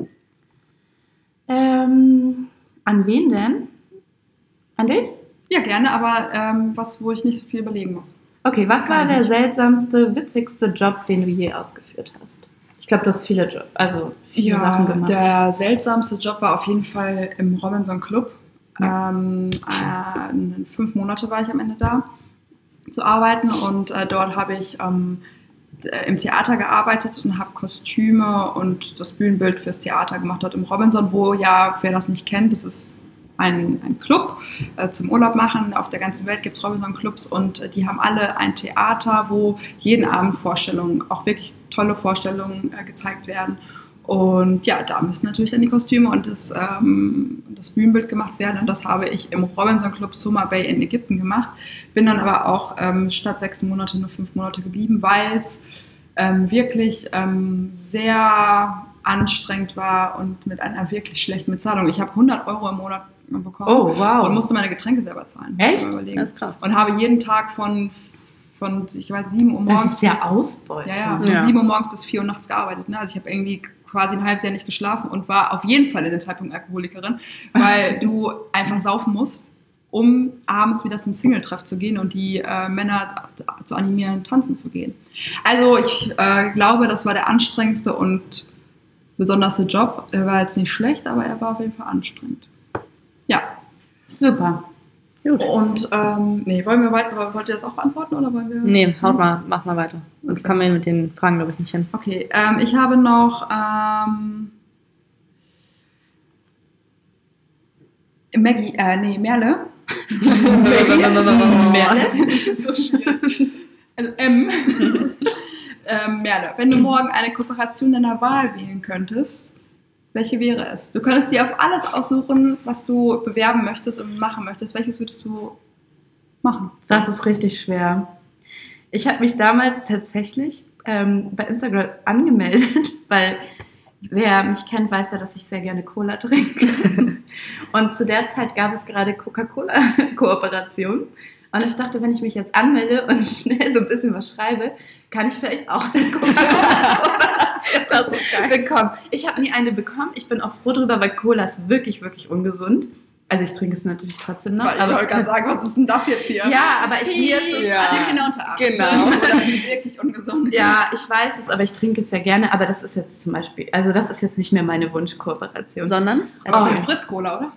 Ähm, an wen denn? An dich? Ja, gerne, aber ähm, was, wo ich nicht so viel überlegen muss. Okay, was Das kann war ich der nicht. seltsamste, witzigste Job, den du je ausgeführt hast? Ich glaube, du hast viele Jobs, also viele Sachen Ja, gemacht. der seltsamste Job war auf jeden Fall im Robinson Club. Ähm, äh, fünf Monate war ich am Ende da zu arbeiten und äh, dort habe ich ähm, d- im Theater gearbeitet und habe Kostüme und das Bühnenbild fürs Theater gemacht dort im Robinson, wo ja, wer das nicht kennt, das ist ein, ein Club äh, zum Urlaub machen. Auf der ganzen Welt gibt es Robinson-Clubs und äh, die haben alle ein Theater, wo jeden Abend Vorstellungen, auch wirklich tolle Vorstellungen äh, gezeigt werden. Und ja, da müssen natürlich dann die Kostüme und das, ähm, das Bühnenbild gemacht werden. Und das habe ich im Robinson Club Summer Bay in Ägypten gemacht. Bin dann aber auch ähm, statt sechs Monate nur fünf Monate geblieben, weil es ähm, wirklich ähm, sehr anstrengend war und mit einer wirklich schlechten Bezahlung. Ich habe hundert Euro im Monat bekommen Oh, wow. und musste meine Getränke selber zahlen. Muss Echt? ich mal überlegen. Das ist krass. Und habe jeden Tag von, von ich weiß, sieben Uhr Das morgens ist ja bis- Ausbeutung. ja, ja, von Ja. sieben Uhr morgens bis vier Uhr nachts gearbeitet. Ne? Also ich habe irgendwie quasi ein halbes Jahr nicht geschlafen und war auf jeden Fall in dem Zeitpunkt Alkoholikerin, weil du einfach saufen musst, um abends wieder zum Single-Treff zu gehen und die äh, Männer zu animieren, tanzen zu gehen. Also ich äh, glaube, das war der anstrengendste und besonderste Job. Er war jetzt nicht schlecht, aber er war auf jeden Fall anstrengend. Ja. Super. Gut. Und ähm, nee, wollen wir weiter, wollt ihr das auch beantworten oder wollen wir? Nee, haut mal, mach mal weiter. Sonst Okay. kommen wir mit den Fragen, glaube ich, nicht hin. Okay, ähm, ich habe noch ähm, Maggie, äh, nee, Merle. Merle? Das ist so schwierig. Also M. ähm, Merle, wenn du morgen eine Kooperation deiner Wahl wählen könntest, welche wäre es? Du könntest dir auf alles aussuchen, was du bewerben möchtest und machen möchtest. Welches würdest du machen? Das ist richtig schwer. Ich habe mich damals tatsächlich ähm, bei Instagram angemeldet, weil wer mich kennt, weiß ja, dass ich sehr gerne Cola trinke. Und zu der Zeit gab es gerade Coca-Cola-Kooperation. Und ich dachte, wenn ich mich jetzt anmelde und schnell so ein bisschen was schreibe, kann ich vielleicht auch eine Coca-Cola-Kooperation bekommen. Ich habe nie eine bekommen. Ich bin auch froh drüber, weil Cola ist wirklich, wirklich ungesund. Also ich trinke es natürlich trotzdem noch. Weil ich wollte gerade sagen, was ist denn das jetzt hier? Ja, aber ich Hier liebe ist es. Ja. an den Kinder unter achtzehn. Genau. Oder die wirklich ungesund. Ja, ich weiß es, aber ich trinke es sehr gerne. Aber das ist jetzt zum Beispiel, also das ist jetzt nicht mehr meine Wunschkooperation. Sondern? Aber Oh. mit Fritz Cola, oder?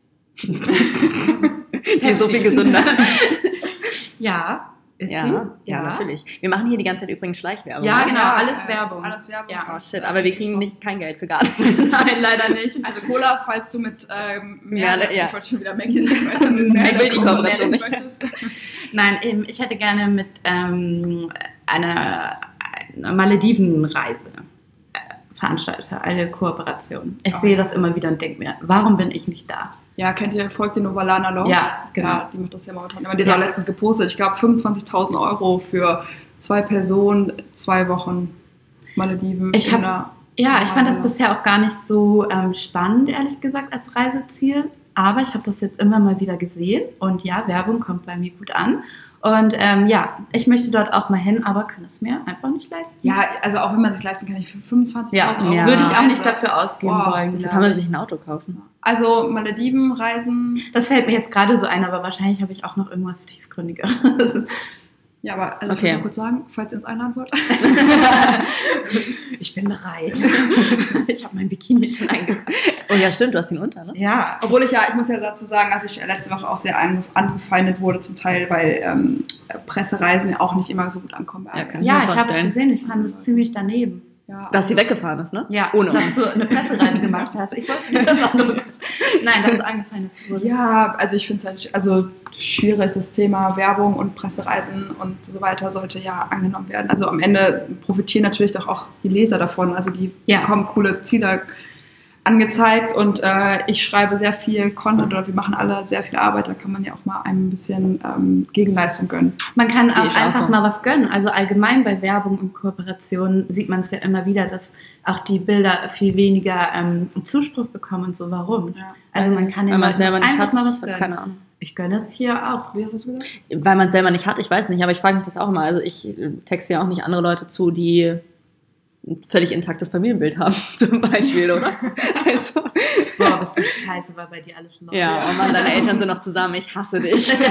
Die ist so viel gesünder. Ja, ist Ja, sie? ja, natürlich. Wir machen hier die ganze Zeit übrigens Schleichwerbung. Ja, ne? genau, Ja, alles äh, Werbung. Alles Werbung. Ja. Oh shit, aber wir kriegen nicht kein Geld für Gas. Nein, leider nicht. Also Cola, falls du mit ähm, Merle, Merle, ja. ich wollte schon wieder Maggie sagen, falls du mit Ich will die Merle Kooperation nicht. möchtest. Nein, ähm, ich hätte gerne mit ähm, einer, einer Maledivenreise äh, Veranstalter, alle Kooperationen. Ich Oh. sehe das immer wieder und denke mir, warum bin ich nicht da? Ja, kennt ihr, folgt ihr Novalana Law? Ja, genau. Ja, die macht das ja momentan immer. Die hat Ja. auch letztens gepostet, ich glaube fünfundzwanzigtausend Euro für zwei Personen, zwei Wochen Malediven. Ich in hab- einer- Ja, ich fand das Ja. bisher auch gar nicht so ähm, spannend, ehrlich gesagt, als Reiseziel. Aber ich habe das jetzt immer mal wieder gesehen. Und ja, Werbung kommt bei mir gut an. Und ähm, ja, ich möchte dort auch mal hin, aber kann es mir einfach nicht leisten. Ja, also auch wenn man sich leisten kann, ich für fünfundzwanzigtausend Euro. Ja. Würde ich auch nicht Reise. dafür ausgeben Wow. wollen. Dafür glaub kann man ich. sich ein Auto kaufen. Also Malediven, Reisen. Das fällt mir jetzt gerade so ein, aber wahrscheinlich habe ich auch noch irgendwas Tiefgründigeres. Ja, aber also ich Okay. will nur kurz sagen, falls ihr uns einladen wollt. Ich bin bereit. Ich habe mein Bikini schon eingepackt. Oh ja, stimmt, du hast ihn unter, ne? Ja. Obwohl ich ja, ich muss ja dazu sagen, dass ich letzte Woche auch sehr ange- angefeindet wurde, zum Teil, weil ähm, Pressereisen ja auch nicht immer so gut ankommen. bei Ja, allen. kann Ja, mir ich habe es vorstellen. gesehen. Ich fand es ziemlich daneben. Ja, Dass sie weggefahren ist, ne? Ja, Ohne dass uns. du eine Pressereise gemacht hast. Ich wollte nicht das anderes. Nein, dass du angefeindet wurdest. Ja, also ich finde es halt also schwierig, das Thema Werbung und Pressereisen und so weiter sollte ja angenommen werden. Also am Ende profitieren natürlich doch auch die Leser davon. Also die Ja. bekommen coole Ziele angezeigt und äh, ich schreibe sehr viel Content oder wir machen alle sehr viel Arbeit. Da kann man ja auch mal ein bisschen ähm, Gegenleistung gönnen. Man kann Sehe auch ich auch einfach so. mal was gönnen. Also allgemein bei Werbung und Kooperationen sieht man es ja immer wieder, dass auch die Bilder viel weniger ähm, Zuspruch bekommen und so. Warum? Ja. Also man kann Weil den man Leuten selber nicht einfach hat, mal was hat gönnen. keine Ahnung. Ich gönne es hier auch. Wie hast du das gesagt? Weil man es selber nicht hat, ich weiß nicht, aber ich frage mich das auch immer. Also ich äh, texte ja auch nicht andere Leute zu, die ein völlig intaktes Familienbild haben, zum Beispiel, oder? Also, Boah, bist du scheiße, weil bei dir alles läuft. ja, oh Mann, deine Eltern sind noch zusammen, ich hasse dich. Ja,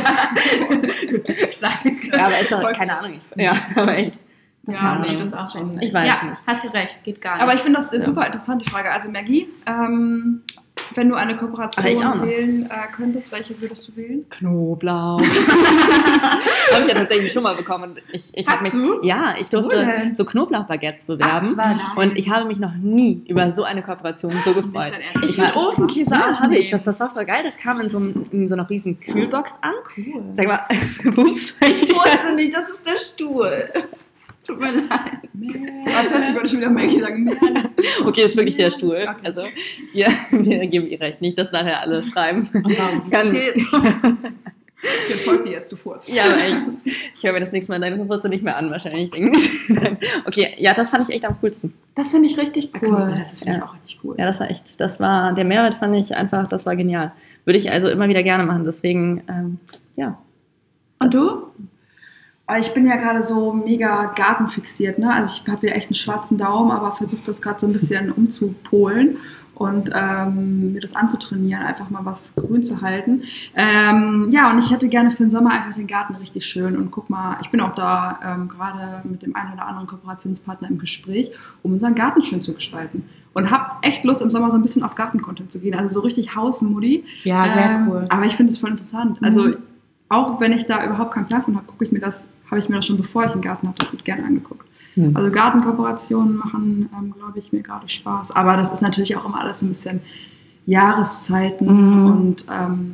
aber ist doch, Voll keine krass. Ahnung. Ich, ja, aber echt. Ja, Keine nee, Ahnung. das ist schon. Ich weiß ja, nicht. hast du recht, geht gar nicht. Aber ich finde das Ja. super interessant, die Frage. Also Maggie, ähm, wenn du eine Kooperation Ach, ich auch noch. wählen äh, könntest, welche würdest du wählen? Knoblauch. Habe ich ja tatsächlich schon mal bekommen. Und ich, ich habe mich, Hast du? ja, ich Wo durfte denn? so Knoblauchbaguettes bewerben. Ach, Quatsch. Und ich habe mich noch nie über so eine Kooperation so gefreut. dein Ernst? Ich will war- Ofenkäse Ja, auch habe ich. nehmen. Das, das war voll geil. Das kam in so, einem, in so einer riesen Kühlbox an. Cool. Sag mal, wusste ich Ich wusste nicht, das ist der Stuhl. Tut mir leid. Warte, ich wollte schon wieder Maggie sagen. Merle. Okay, ist wirklich der Stuhl. Okay. Also, wir, wir geben ihr recht. Nicht, dass nachher alle schreiben. warum? Kann, Ich folge dir jetzt, du Furz. ja, aber ich, ich höre mir das nächste Mal deine Geburtstag nicht mehr an, wahrscheinlich. Okay, ja, das fand ich echt am coolsten. Das finde ich richtig cool. Das ist finde ich Ja. auch richtig cool. Ja, das war echt, das war, der Mehrwert fand ich einfach, das war genial. Würde ich also immer wieder gerne machen, deswegen, ähm, ja. Und Das- du? Aber ich bin ja gerade so mega gartenfixiert, ne? Also ich habe ja echt einen schwarzen Daumen, aber versuche das gerade so ein bisschen umzupolen und ähm, mir das anzutrainieren, einfach mal was grün zu halten. Ähm, ja, und ich hätte gerne für den Sommer einfach den Garten richtig schön und guck mal, ich bin auch da ähm, gerade mit dem einen oder anderen Kooperationspartner im Gespräch, um unseren Garten schön zu gestalten. Und habe echt Lust, im Sommer so ein bisschen auf Garten-Content zu gehen, also so richtig Hausmudi. Ja, sehr Ähm, cool. Aber ich finde es voll interessant. Mhm. Also auch wenn ich da überhaupt keinen Plan von habe, gucke ich mir das, habe ich mir das schon bevor ich einen Garten hatte, gut gerne angeguckt. Hm. Also Gartenkooperationen machen, ähm, glaube ich, mir gerade Spaß. Aber das ist natürlich auch immer alles so ein bisschen Jahreszeiten Mhm. und ähm,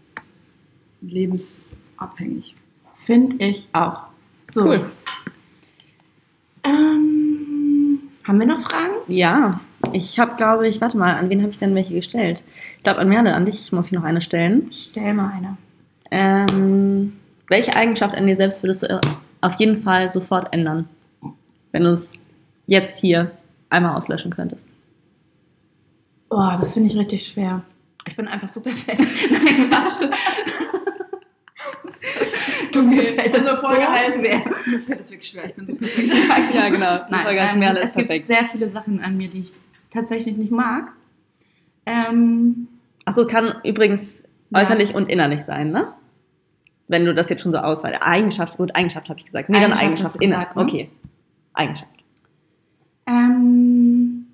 lebensabhängig. Finde ich auch. So. Cool. Ähm, haben wir noch Fragen? Ja, ich habe, glaube ich, warte mal, an wen habe ich denn welche gestellt? Ich glaube, an Merle, an dich muss ich noch eine stellen. Stell mal eine. Ähm, welche Eigenschaft an dir selbst würdest du auf jeden Fall sofort ändern, wenn du es jetzt hier einmal auslöschen könntest? Oh, das finde ich richtig schwer. Ich bin einfach so perfekt. Nein, Quatsch. Du, mir fällt das Unsere Folge so heißt, schwer. mir fällt das wirklich schwer, ich bin so perfekt. Ja, genau. Die Nein, Folge heißt ähm, Merle es ist perfekt. gibt sehr viele Sachen an mir, die ich tatsächlich nicht mag. Ähm, Achso, kann übrigens Ja. äußerlich und innerlich sein, ne? Wenn du das jetzt schon so auswahlst. Eigenschaft, gut, Eigenschaft habe ich gesagt. Nee, dann Eigenschaft Eigenschaft. hast du Inner. gesagt, ne? Okay. Eigenschaft. ähm,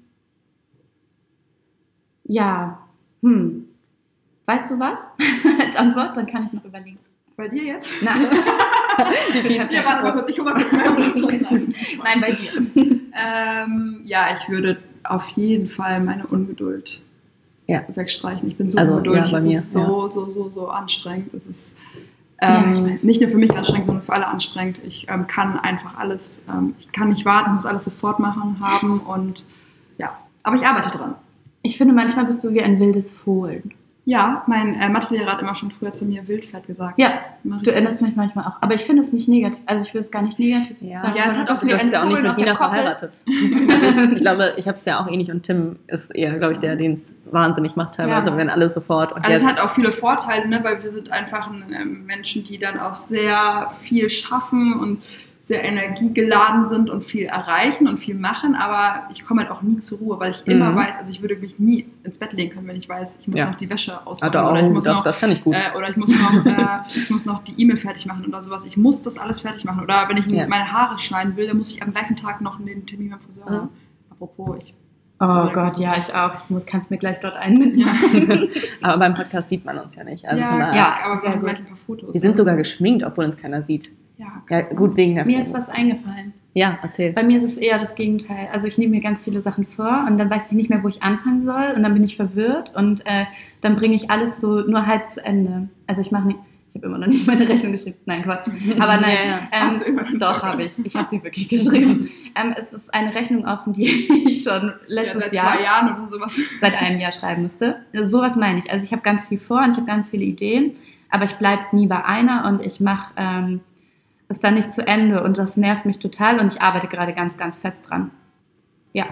ja. Hm. Weißt du was? Als Antwort, dann kann ich noch überlegen. Bei dir jetzt? Nein, Ja, warte mal kurz, ich hole mal kurz mehr. Nein bei dir. Ähm, ja, ich würde auf jeden Fall meine Ungeduld Ja. wegstreichen. Ich bin so Also, ungeduldig, ja, bei es mir, ist so, so, so, so anstrengend. Es ist Ja, ähm, ich weiß. nicht nur für mich anstrengend, sondern für alle anstrengend. Ich ähm, kann einfach alles, ähm, ich kann nicht warten, muss alles sofort machen haben und ja, Aber ich arbeite dran. Ich finde, manchmal bist du wie ein wildes Fohlen. Ja, mein äh, Mathelehrer hat immer schon früher zu mir Wildpferd gesagt. Ja, du erinnerst mich manchmal auch. Aber ich finde es nicht negativ. Also ich will es gar nicht negativ Ja. sagen. Ja, es hat auch Du wie bist ein ja auch nicht Vogel mit auf der Nina Koppel. verheiratet. Ich glaube, ich habe es ja auch ähnlich und Tim ist eher, glaube ich, der, den es wahnsinnig macht teilweise, Ja. wenn alle sofort. Und Also es jetzt, hat auch viele Vorteile, ne, weil wir sind einfach ein, ähm, Menschen, die dann auch sehr viel schaffen und sehr energiegeladen sind und viel erreichen und viel machen, aber ich komme halt auch nie zur Ruhe, weil ich immer Mhm. weiß, also ich würde mich nie ins Bett legen können, wenn ich weiß, ich muss Ja. noch die Wäsche ah, ausräumen doch, oder ich muss doch, noch das kann ich gut. Äh, oder ich muss noch, äh, ich muss noch die E-Mail fertig machen oder sowas. Ich muss das alles fertig machen. Oder wenn ich Ja. meine Haare schneiden will, dann muss ich am gleichen Tag noch den Termin beim Friseur Mhm. haben. Apropos, ich... Oh So, Gott, das ja, ist- ich auch. Ich muss, kannst mir gleich dort einen mitmachen. Aber beim Podcast sieht man uns ja nicht. Also von ja, daher, ja, aber wir sehr machen gut. gleich ein paar Fotos. wir sind sogar geschminkt, obwohl uns keiner sieht. Ja, Ja, krass. gut, wegen der Mir ist Fotos. was eingefallen. Ja, erzähl. Bei mir ist es eher das Gegenteil. Also ich nehme mir ganz viele Sachen vor und dann weiß ich nicht mehr, wo ich anfangen soll und dann bin ich verwirrt und äh, dann bringe ich alles so nur halb zu Ende. Also ich mache nicht, ich habe immer noch nicht meine Rechnung geschrieben. Nein, Quatsch. Aber nein, Ja, ja. ähm, Hast du immer noch nicht? doch habe ich. Ich habe sie wirklich geschrieben. ähm, es ist eine Rechnung offen, die ich schon Ja, letztes seit Jahr zwei Jahren oder sowas. seit einem Jahr schreiben müsste. Also sowas meine ich. Also ich habe ganz viel vor und ich habe ganz viele Ideen, aber ich bleibe nie bei einer und ich mache ähm, es dann nicht zu Ende und das nervt mich total und ich arbeite gerade ganz, ganz fest dran. Ja.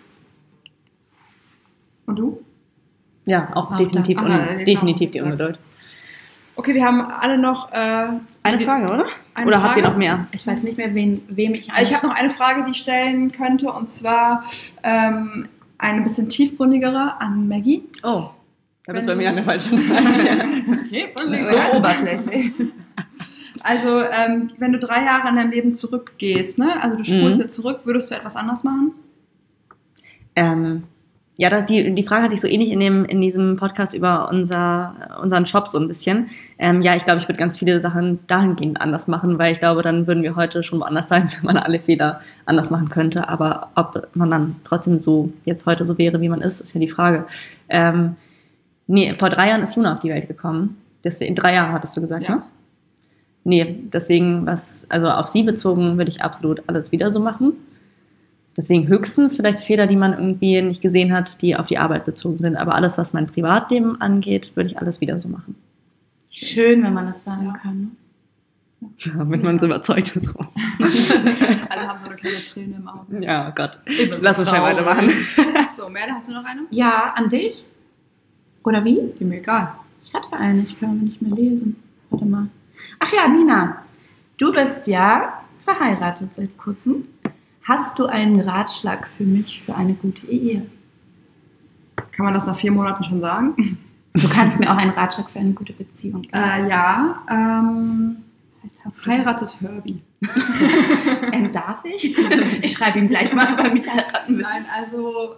Und du? Ja, auch Auch definitiv, das. un Ah, genau, definitiv was die du Ungeduld. Okay, wir haben alle noch... Äh, Eine die- Frage, oder? Eine oder habt ihr Frage? noch mehr? Ich weiß nicht mehr, wen, wem ich Also ich habe noch eine Frage, die ich stellen könnte, und zwar ähm, eine bisschen tiefgründigere an Maggie. Oh, da bist du Wenn bei mir du- an der falschen Seite. Okay, so oberflächlich. Also, ähm, wenn du drei Jahre in deinem Leben zurückgehst, ne? Also du spulst Mhm. jetzt zurück, würdest du etwas anders machen? Ähm, ja, das, die, die Frage hatte ich so ähnlich in, dem, in diesem Podcast über unser, unseren Shop so ein bisschen. Ähm, ja, ich glaube, ich würde ganz viele Sachen dahingehend anders machen, weil ich glaube, dann würden wir heute schon woanders sein, wenn man alle Fehler anders machen könnte. Aber ob man dann trotzdem so jetzt heute so wäre, wie man ist, ist ja die Frage. Ähm, nee, vor drei Jahren ist Juna auf die Welt gekommen. Deswegen, drei Jahre hattest du gesagt, Ja. ne? Nee, deswegen, was, also auf sie bezogen, würde ich absolut alles wieder so machen. Deswegen höchstens vielleicht Fehler, die man irgendwie nicht gesehen hat, die auf die Arbeit bezogen sind. Aber alles, was mein Privatleben angeht, würde ich alles wieder so machen. Schön, wenn man das sagen Ja. kann. Ja, wenn man so überzeugt ist. Alle haben so eine kleine Träne im Auge. Ja, Gott. Lass uns schnell weitermachen. So, Merle, hast du noch eine? Ja, an dich? Oder wie? Die mir egal. Ich hatte eine, ich kann aber nicht mehr lesen. Warte mal. Ach ja, Nina, du bist ja verheiratet seit kurzem. Hast du einen Ratschlag für mich für eine gute Ehe? Kann man das nach vier Monaten schon sagen? Du kannst mir auch einen Ratschlag für eine gute Beziehung geben. Äh, ja, ähm, Vielleicht hast du heiratet Herbie. ähm, darf ich? Ich schreibe ihn gleich mal, weil mich heiraten will. Nein, also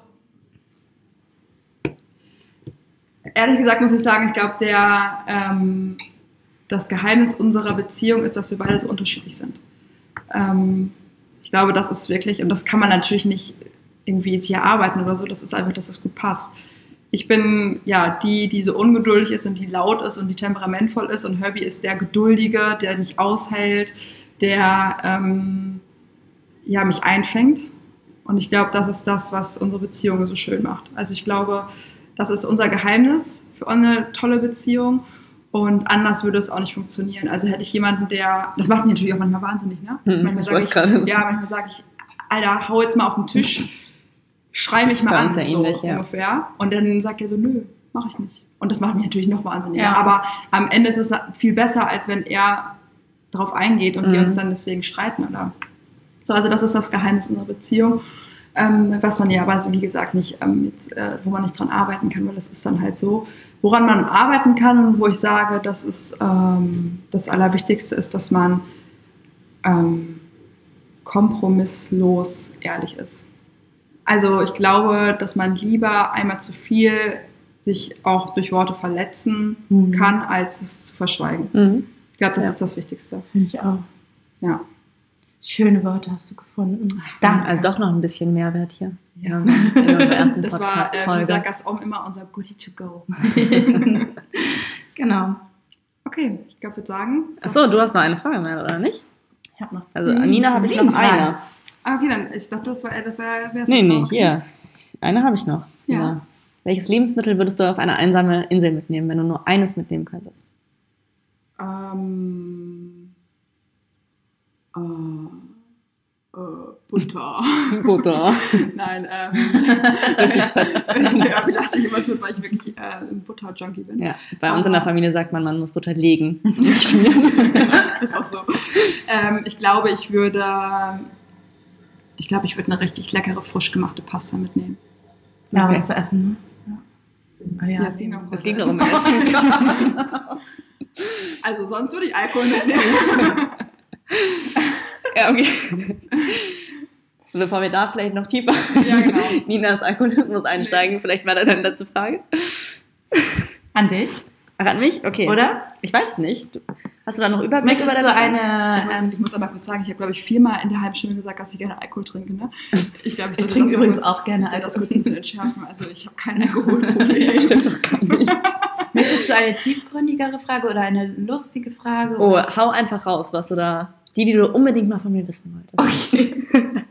ehrlich gesagt muss ich sagen, ich glaube, der ähm, das Geheimnis unserer Beziehung ist, dass wir beide so unterschiedlich sind. Ähm, ich glaube, das ist wirklich, und das kann man natürlich nicht irgendwie jetzt hier arbeiten oder so, das ist einfach, dass es gut passt. Ich bin ja die, die so ungeduldig ist und die laut ist und die temperamentvoll ist, und Herbie ist der Geduldige, der mich aushält, der ähm, ja, mich einfängt. Und ich glaube, das ist das, was unsere Beziehung so schön macht. Also ich glaube, das ist unser Geheimnis für eine tolle Beziehung. Und anders würde es auch nicht funktionieren. Also hätte ich jemanden, der... Das macht mich natürlich auch manchmal wahnsinnig, ne? Hm, manchmal ich sage wollte ich, gerade sagen. ja, manchmal sage ich, Alter, hau jetzt mal auf den Tisch, schrei mich Das mal war an, uns ja so ähnlich, ja. ungefähr. Und dann sagt er so, nö, mach ich nicht. Und das macht mich natürlich noch wahnsinniger. Ja. Aber am Ende ist es viel besser, als wenn er drauf eingeht und Mhm. wir uns dann deswegen streiten, oder? So, also das ist das Geheimnis unserer Beziehung, ähm, was man ja aber, wie gesagt, nicht, ähm, jetzt, äh, wo man nicht dran arbeiten kann, weil das ist dann halt so, woran man arbeiten kann und wo ich sage, das ist ähm, das Allerwichtigste ist, dass man ähm, kompromisslos ehrlich ist. Also ich glaube, dass man lieber einmal zu viel sich auch durch Worte verletzen Mhm. kann, als es zu verschweigen. Mhm. Ich glaube, das Ja. ist das Wichtigste. Finde ich auch. Ja. Schöne Worte hast du gefunden. Danke. Also doch noch ein bisschen Mehrwert hier. Ja. In unserer ersten Das war, äh, wie Podcast-Folge. sagt Gastom immer, unser Goodie to go. Genau. Okay, ich glaube, ich würde sagen. Achso, du hast noch eine Frage mehr, oder nicht? Ich habe noch. Also Nina habe ich Sieben noch eine. Fragen. Ah, okay, dann, ich dachte, das war, das wäre, wäre Nee, nee, hier. Eine habe ich noch. Ja. Welches Lebensmittel würdest du auf eine einsame Insel mitnehmen, wenn du nur eines mitnehmen könntest? Ähm, äh, äh, Butter. Butter. Nein, ähm, ja, wie dachte ich immer tut, weil ich wirklich äh, ein Butter-Junkie bin. Ja, bei uns in der Familie sagt man, man muss Butter legen. Ist auch so. Ähm, ich glaube, ich würde, ich glaube, ich würde eine richtig leckere, frisch gemachte Pasta mitnehmen. Ja, Okay. was zu essen, ne? Ja. Ah, ja. Ja, es ging auch Es ging nur um Essen. Also sonst würde ich Alkohol mitnehmen. Ja, okay. Bevor wir da vielleicht noch tiefer Ja, genau. in Ninas Alkoholismus einsteigen, vielleicht mal deine letzte Frage. An dich, Ach, an mich? Okay. oder? Ich weiß es nicht. Du- Hast du da noch Überblick Möchtest über du deine eine... Ähm, Ähm, ich muss aber kurz sagen, ich habe, glaube ich, viermal in der halben Stunde gesagt, dass ich gerne Alkohol trinke. Ne? Ich, glaub, Ich sollte trinke das übrigens kurz, auch gerne ich sollte das Alkohol. kurz ein bisschen entschärfen. Also ich habe kein Alkoholproblem. Stimmt doch gar nicht. möchtest du eine tiefgründigere Frage oder eine lustige Frage? Oh, Oder? hau einfach raus, was du da... Die, die du unbedingt mal von mir wissen wolltest. Okay.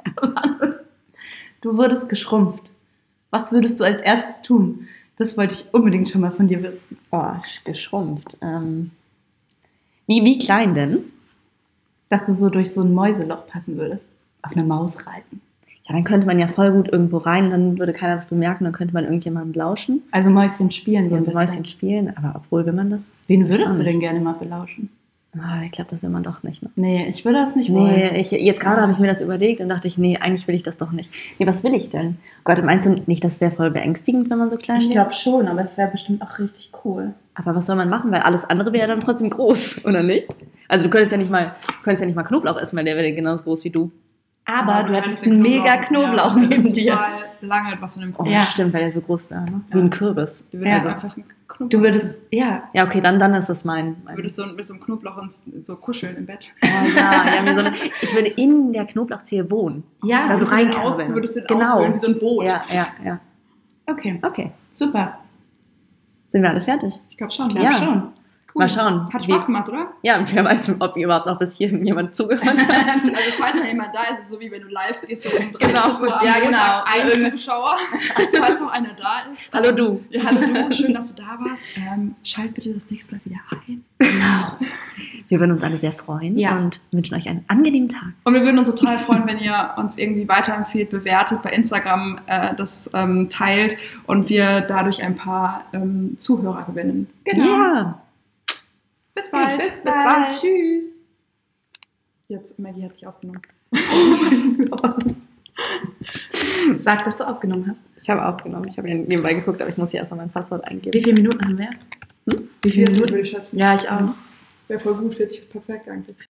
Du wurdest geschrumpft. Was würdest du als erstes tun? Das wollte ich unbedingt schon mal von dir wissen. Oh, geschrumpft. Ähm, wie, wie klein denn? Dass du so durch so ein Mäuseloch passen würdest. Auf einer Maus reiten. Ja, dann könnte man ja voll gut irgendwo rein, dann würde keiner das bemerken, dann könnte man irgendjemandem lauschen, Also Mäuschen spielen. so ein bisschen. Mäuschen spielen, aber obwohl will man das? Wen Ich würdest auch du denn nicht. gerne mal belauschen? Ah, ich glaube, das will man doch nicht. Ne? Nee, ich würde das nicht wollen. Nee, ich, jetzt gerade habe ich mir das überlegt und dachte ich, nee, eigentlich will ich das doch nicht. Nee, was will ich denn? Gott, meinst du nicht, das wäre voll beängstigend, wenn man so klein Ich wäre? glaube schon, aber es wäre bestimmt auch richtig cool. Aber was soll man machen, weil alles andere wäre dann trotzdem groß, oder nicht? Also du könntest ja nicht mal, du könntest ja nicht mal Knoblauch essen, weil der wäre genauso groß wie du. Aber du hattest hattest einen mega Knoblauch ja, neben das dir. total lange was von dem Oh, Knoblauch. Ja. stimmt, weil der so groß wäre, ne? Wie Ja. ein Kürbis. Du würdest Ja. einfach einen Knoblauch. Du würdest, ja, Ja, okay, dann, dann ist das mein. Du mein würdest so mit so einem Knoblauch und so kuscheln im Bett. oh, ja, ja, mir so eine, ich würde in der Knoblauchzehe wohnen. ja, Also Würdest du den reinkrabbeln. aus, du würdest den Genau. ausholen wie so ein Boot. Ja, ja, ja. okay, Okay, super. sind wir alle fertig? Ich glaube schon. Ich glaube Ja. schon. Cool. Mal schauen. Hat wie- Spaß gemacht, oder? Ja, und wer weiß, ob überhaupt noch bis hierhin jemand zugehört hat. Also falls noch jemand da ist, ist es so wie wenn du live gehst, so um dreizehn Genau. Uhr am Ja, Montag, genau. ein Irgende- Zuschauer, falls noch einer da ist. Hallo du. Ja, hallo du, schön, dass du da warst. Ähm, schalt bitte das nächste Mal wieder ein. Wir würden uns alle sehr freuen Ja. und wünschen euch einen angenehmen Tag. Und wir würden uns total freuen, wenn ihr uns irgendwie weiterempfehlt, bewertet, bei Instagram äh, das ähm, teilt und wir dadurch ein paar ähm, Zuhörer gewinnen. Genau. Ja. Bis bald. Bis, bis bald. Tschüss. Jetzt, Maggie hat dich aufgenommen. Sag, dass du aufgenommen hast. Ich habe aufgenommen. Ich habe nebenbei geguckt, aber ich muss hier erstmal mein Passwort eingeben. Wie viele Minuten haben wir? Hm? Wie viele vierzig Minuten? würde ich schätzen. Ja, ich auch. Wäre voll gut, vierzig perfekt eigentlich.